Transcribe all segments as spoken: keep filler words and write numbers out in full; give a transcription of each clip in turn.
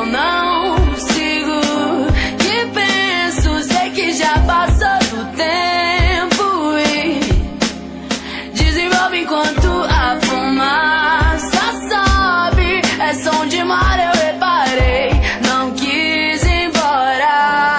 não sigo, que penso, sei que já passou do tempo e desenvolve enquanto a fumaça sobe. É som de mar, eu reparei, não quis ir embora.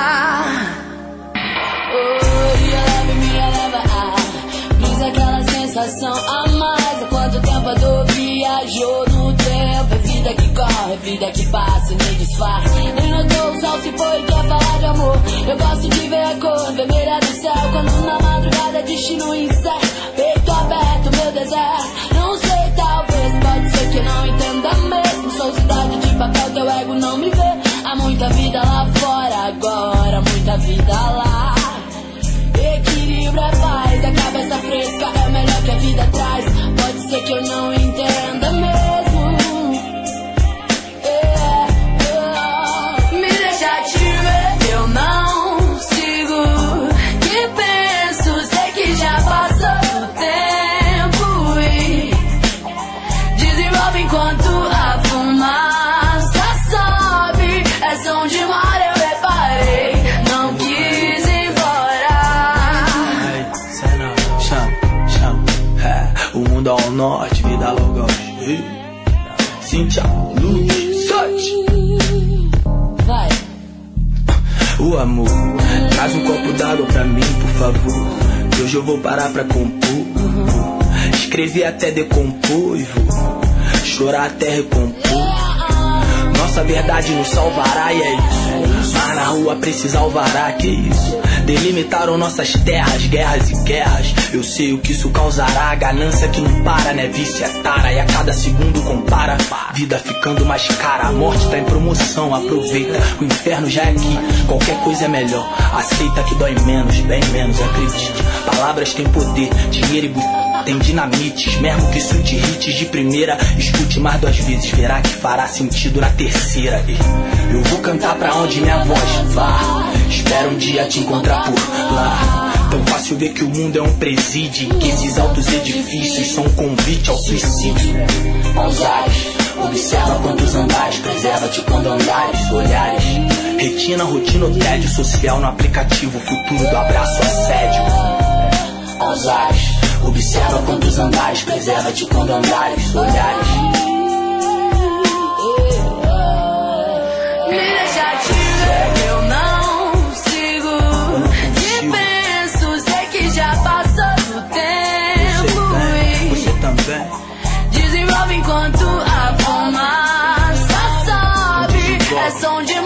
Oh, e eleva, me eleva a brisa, aquela sensação a mais. Há quanto tempo a dor viajou no tempo? É vida que corre, vida que passa e me disfarça. Nem notou o sol se foi, quer falar de amor. Eu gosto de ver a cor vermelha do céu quando na madrugada destino incerto. Peito aberto, meu deserto. Não sei, talvez, pode ser que não entenda mesmo. Sou cidade de papel, teu ego não me vê. Há muita vida lá fora agora, muita vida lá. Equilíbrio é paz, a cabeça fresca é o melhor que a vida traz. Pode ser que eu não entenda mesmo. Yeah, yeah. Me deixa te ver, eu não sigo, que penso, sei que já passou do tempo e desenvolve enquanto a fumaça sobe. É som de mar, eu reparei, não quis ir embora. Chama, chama, é, o mundo ao norte, vida logo ao sul. Cintia, luz, sorte. Vai. O amor, traz um copo d'água pra mim, por favor, que hoje eu vou parar pra compor. Escrever até decompor e vou chorar até recompor. Nossa verdade nos salvará e é isso. Mas na rua precisa alvará, que isso. Delimitaram nossas terras, guerras e guerras. Eu sei o que isso causará. Ganância que não para, né? Vício é tara. E a cada segundo compara. Vida ficando mais cara. A morte tá em promoção, aproveita. O inferno já é aqui, qualquer coisa é melhor. Aceita que dói menos, bem menos, acredite. Palavras têm poder, dinheiro e bu... tem dinamites, mesmo que isso te irrite de primeira. Escute mais duas vezes, verá que fará sentido na terceira. Eu vou cantar pra onde minha voz vá. Espero um dia te encontrar por lá. Tão fácil ver que o mundo é um presídio, que esses altos edifícios são um convite ao suicídio. Aos ares, observa quantos andares, preserva-te quando andares, olhares. Retina, rotina ou tédio social no aplicativo, futuro do abraço assédio. Aos ares, observa quantos andares, preserva-te quando andares, olhares. Me deixa te ver, eu não sigo, que penso, sei que já passou do tempo e você também desenvolve enquanto a fumaça sobe. É som de